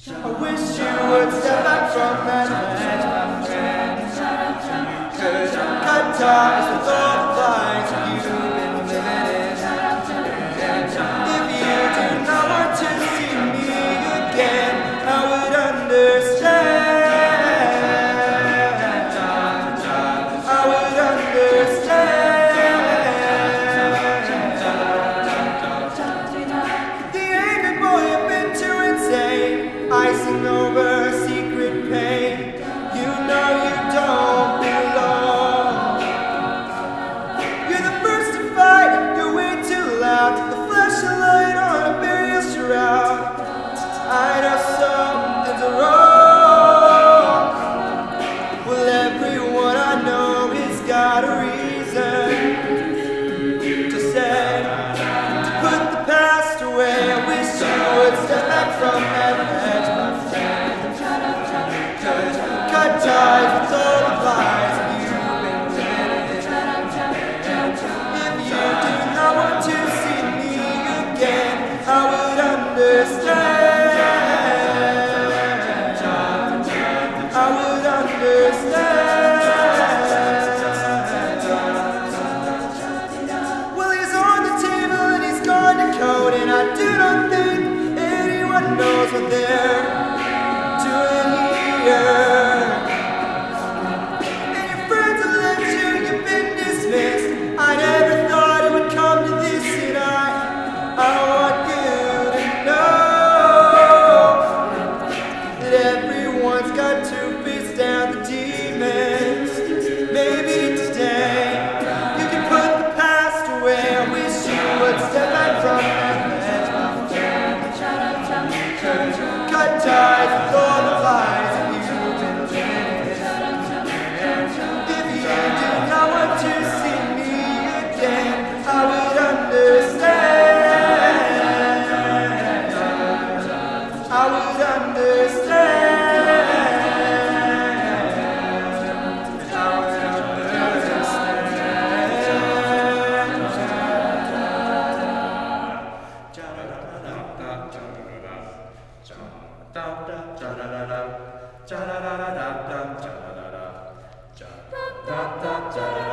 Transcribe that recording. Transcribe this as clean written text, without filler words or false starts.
I wish you would step back from that ledge, my friend. Could cut ties with all the lies you've been living in. If you do not want to see me again, I would understand. I would understand. The angry boy you've been too insane, icing over secret pain. You know you don't belong. You're the first to fight, you're way too loud. The flashlight on a burial shroud. I know something's wrong. Well, everyone I know has got a reason to say, to put the past away. I wish you would step back from that ledge, my friend. Cut ties with all the lies you've been living in. If you do not want to see me again, I would understand. I would understand. Well, he's on the table and he's gone to code, and I do not think anyone knows what they're doing here. And your friends have left you, you've been dismissed. I never thought it would come to this, and I want you to know that everyone's got to face down the demons. Maybe today you can put the past away. I wish you would step back from that ledge, my friend. Cut ties with all the lies that you've been living in. If you do not want to see me again, I would understand. I would understand. I would understand.